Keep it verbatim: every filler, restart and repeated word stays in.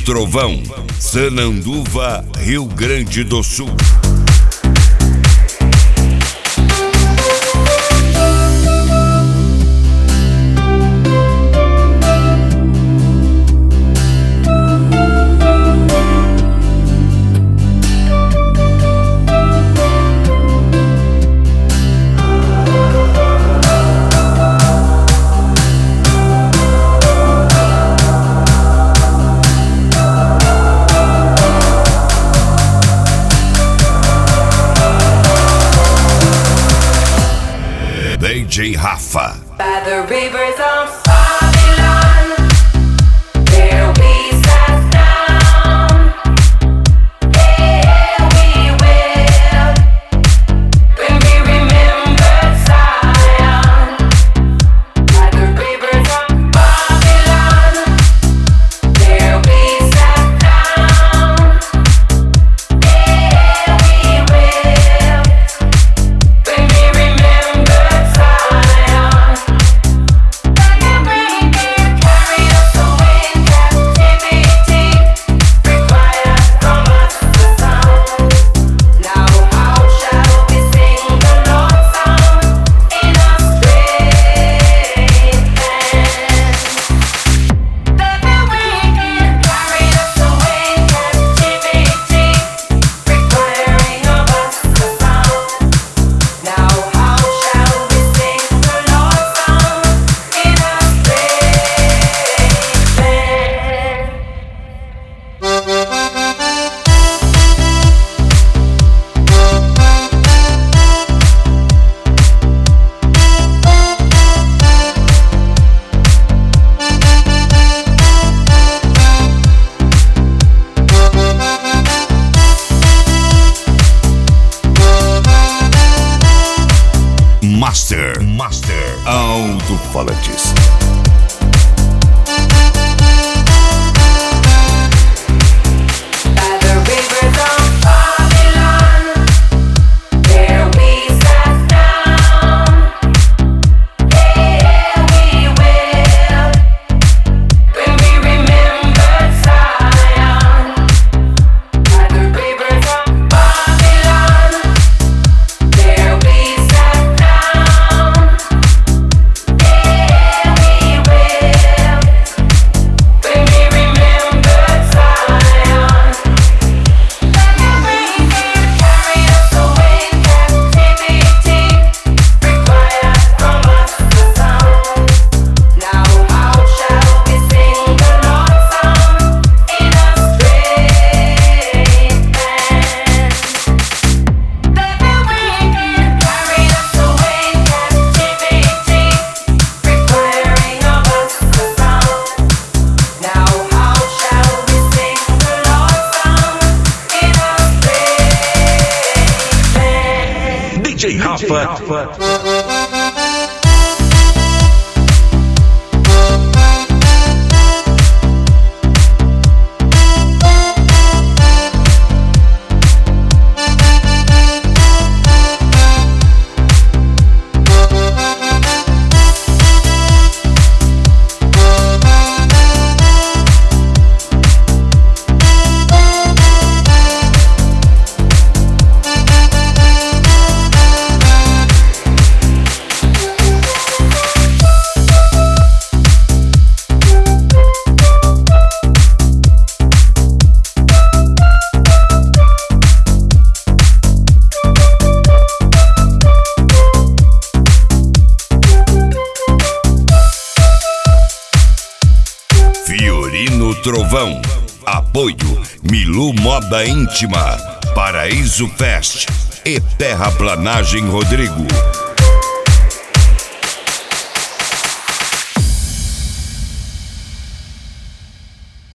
Trovão, Sananduva, Rio Grande do Sul. D J Rafa. By the rivers of Babylon, there we sat down. There we will, when we remember Zion. By the rivers of Babylon, there we sat down. There we will, when we remember. Master, Master, Alto-Falantes. D J Rafa. Fiorino Trovão. Apoio Milu Moda Íntima, Paraíso Fest e Terraplanagem Rodrigo.